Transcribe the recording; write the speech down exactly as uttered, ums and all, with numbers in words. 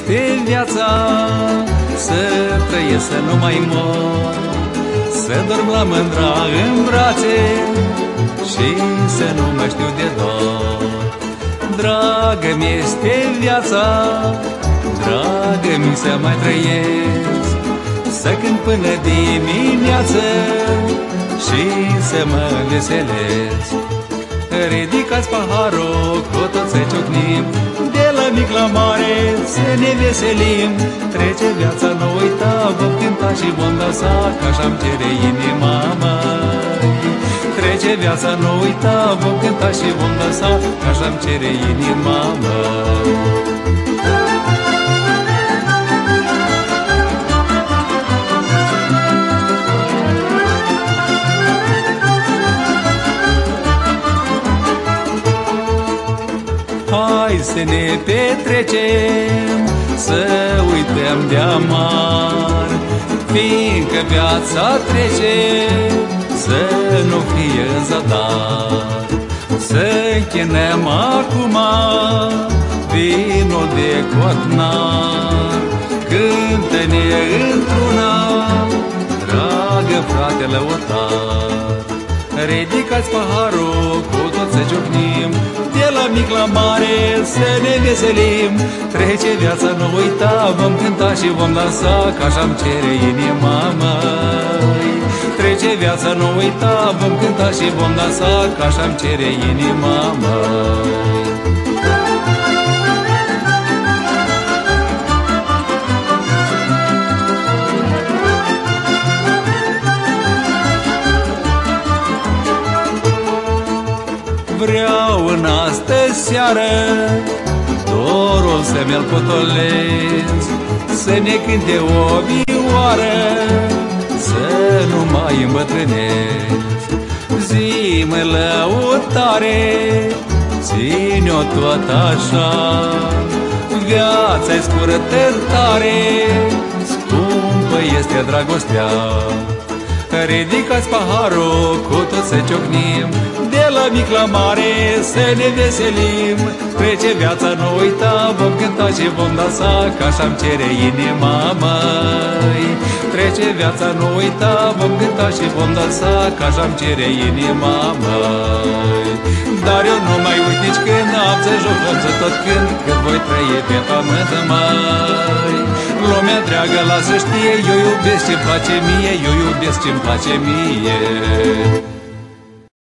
este viața, să trăiesc, să nu mai mor, să dorm la mândra în brațe și să nu mai știu de dor. Dragă-mi este viața, dragă-mi să mai trăiesc, să cânt până dimineață și să mă veselesc. Ridicați paharul, cu tot să ciocnim, de la mic la mare să ne veselim. Trece viața, nu uita, vom cânta și vom dansa, că așa-mi cere inima măi. Trece viața, nu uita, vom cânta și vom dansa, că așa-mi cere inima măi. Hai să ne petrecem, să uităm de amar, fiindcă viața trece, să nu fie în zadar. Să închinăm acum vinul de cotnar, cântă-ne într-una, dragă frate lăutar. Ridicați paharul, cu tot să ciocnim, de la mic la mare să ne veselim. Trece viața, nu uita, vom cânta și vom dansa, că așa-mi cere inima măi. Trece viața, nu uita, vom cânta și vom dansa, că așa-mi cere inima măi. Vreau în astă seară dorul să-mi-l potolesc, să ne cânte o vioară, să nu mai îmbătrânesc. Zi-mă lăutare, ține-o tot așa, viața-i scurtă tare, scumpă este dragostea. Ridicați paharul, cu tot să ciocnim, de la mic la mare să ne veselim. Trece viața, nu uita, vom cânta și vom dansa, că așa-mi cere inima măi. Trece viața, nu uita, vom cânta și vom dansa, că așa-mi cere inima măi. Dar eu nu mai uit nici când, am să joc, am să tot cânt, cât voi trăi pe pământ măi. Lumea dragă, lasă știe, eu iubesc ce-mi place mie, eu iubesc ce-mi place mie.